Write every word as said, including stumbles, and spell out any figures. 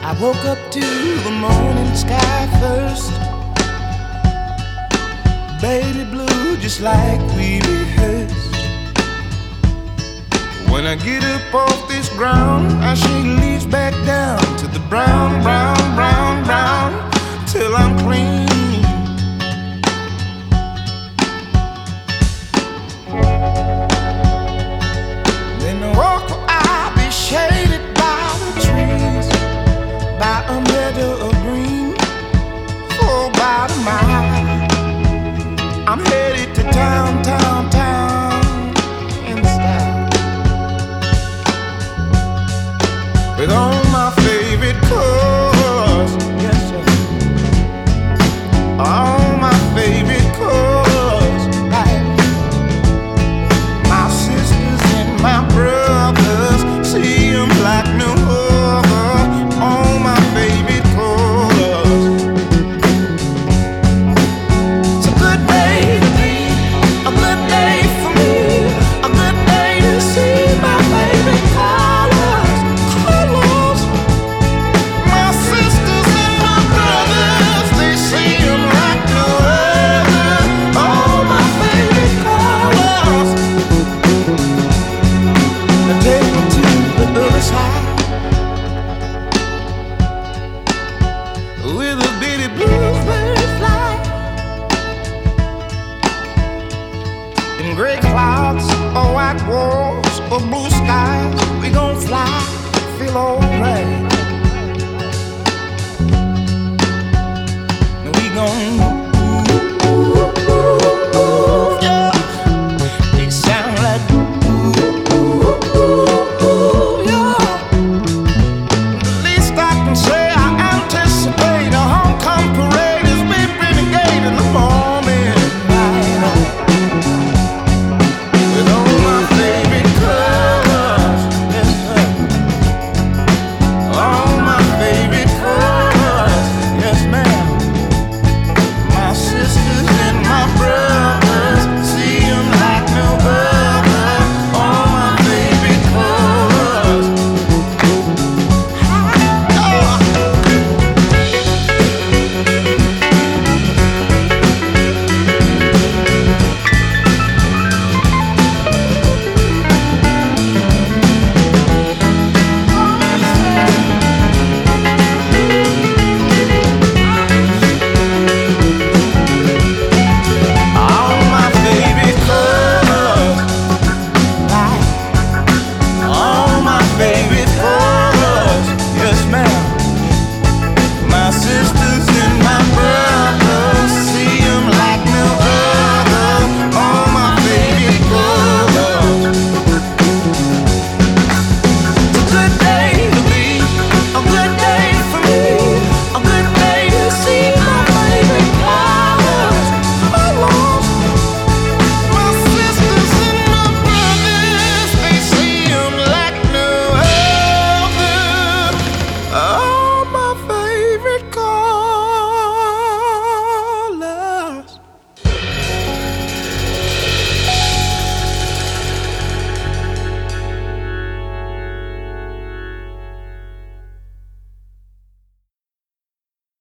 I woke up to the morning sky first, baby blue, just like we rehearsed. When I get up off this ground, I shake leaves back down to the brown, brown, brown, brown, till I'm clean. Then I walk where I'll be shaded by the trees, by a meadow of green, for about a mile. I'm headed to town, town, town, in style, with all my favorite cars, yes sir, all my favorite cars, right. My sisters and my brothers, see them like no other, all my favorite cars. It's a good day to be, a good day for me, a good day to see my favorite colors, colors. My sisters and my brothers, they see them like no other, all my favorite colors. Now take me to the other side, with a bitty bluebird fly, in gray clouds or white walls or blue